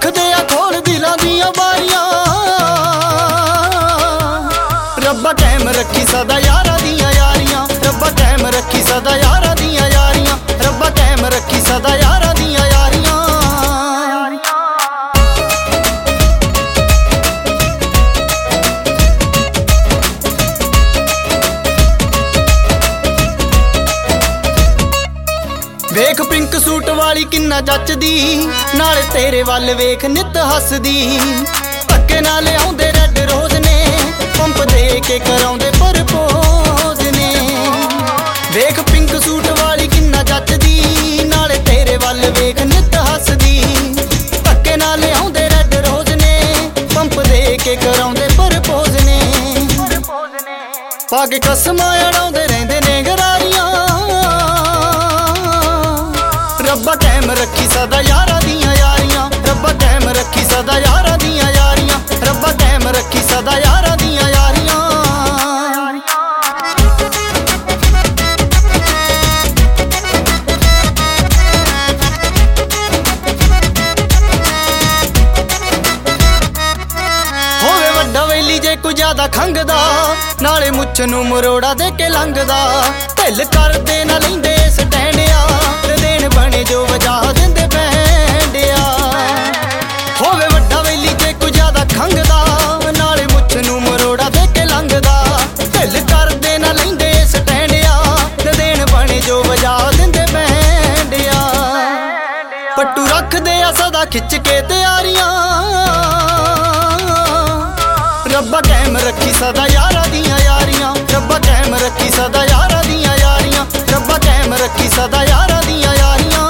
रखदे आ खोल दिलां दियां बारियां। रब्बा कायम रखी सदा यारां दियां यारियां, रब्बा कायम रखी सदा यारां दियां यारियां, रब्बा कायम रखी सदा यारां दियां यारियां। वेख पिंक सूट वाली किन्ना जचदी, नाले तेरे वल वेख नित हसदी। धक्के नाल आउंदे रेड रोज ने, पंप दे के कराउंदे प्रपोज ने। वेख पिंक सूट वाली किन्ना जचदी, नाले तेरे वल वेख नित हसदी। धक्के नाल आउंदे रेड रोज ने, पंप दे के कराउंदे प्रपोज ने। पाके कसमां अड़ाउंदे रहिंदे ने गरारियां। रब्बा कायम रखी सदा यारां दियां यारियां, रब्बा कायम रखी सदा यारां दियां यारियां, रब्बा कायम रखी सदा यारां दियां यारियां। होवे वड्डा वेली जे कोई ज्यादा खंघदा, नाले मुੱਛ ਨੂੰ ਮਰੋੜਾ ਦੇ ਕੇ ਲੰਘਦਾ। ਢਿੱਲ ਕਰਦੇ ਨਾ ਲੈਂਦੇ ਸਟੈਂਡਿਆ, ਦੇਣ ਬਣੇ ਜੋ ਵਜਾ ਦਿੰਦੇ ਬੈਂਡਿਆ। ਹੋਵੇ ਵੱਡਾ ਵੇਲੀ ਜੇ ਕੋਈ ਜ਼ਿਆਦਾ ਖੰਘਦਾ, ਨਾਲੇ ਮੁੱਛ ਨੂੰ ਮਰੋੜਾ ਦੇ ਕੇ ਲੰਘਦਾ। ਢਿੱਲ ਕਰਦੇ ਨਾ ਲੈਂਦੇ ਸਟੈਂਡਿਆ, ਦੇਣ ਬਣੇ ਜੋ ਵਜਾ ਦਿੰਦੇ ਬੈਂਡਿਆ। ਪੱਟੂ ਰੱਖਦੇ ਆ ਸਦਾ ਖਿੱਚ ਕੇ ਤਿਆਰੀਆਂ। रब्बा कायम रखी सदा यारां दियां यारियां, रब्बा कायम रखी सदा यारां दियां यारियां, रब्बा कायम रखी सदा यारां दियां यारियां।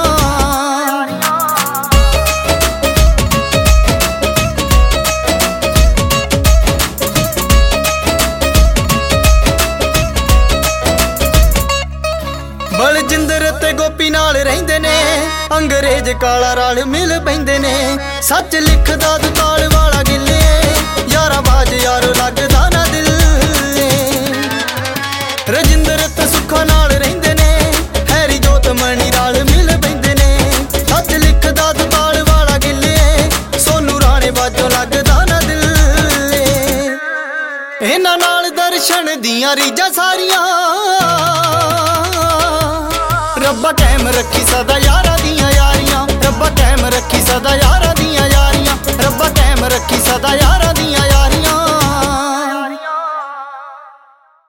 बलजिंदर ते गोपी नाल रहिंदे ने, अंग्रेज काला राल मिल पैंदे ने। सच लिखदा दुताल वाला गिले, यारा बाज यारो लगदा ना दिल। रजिंदर ते सुखा नाल रहिंदे ने, हैरी जोत मणी नाल मिल पैंदे ने। सच लिखदा दुताल वाला गिले, सोनू राणे बाजो लगदा ना दिल। इन्हां नाल दर्शन दियां रीजां सारियां। रब्बा कायम रखी सदा यारां दियां यारियां, रब्बा कायम रखी सदा यारां।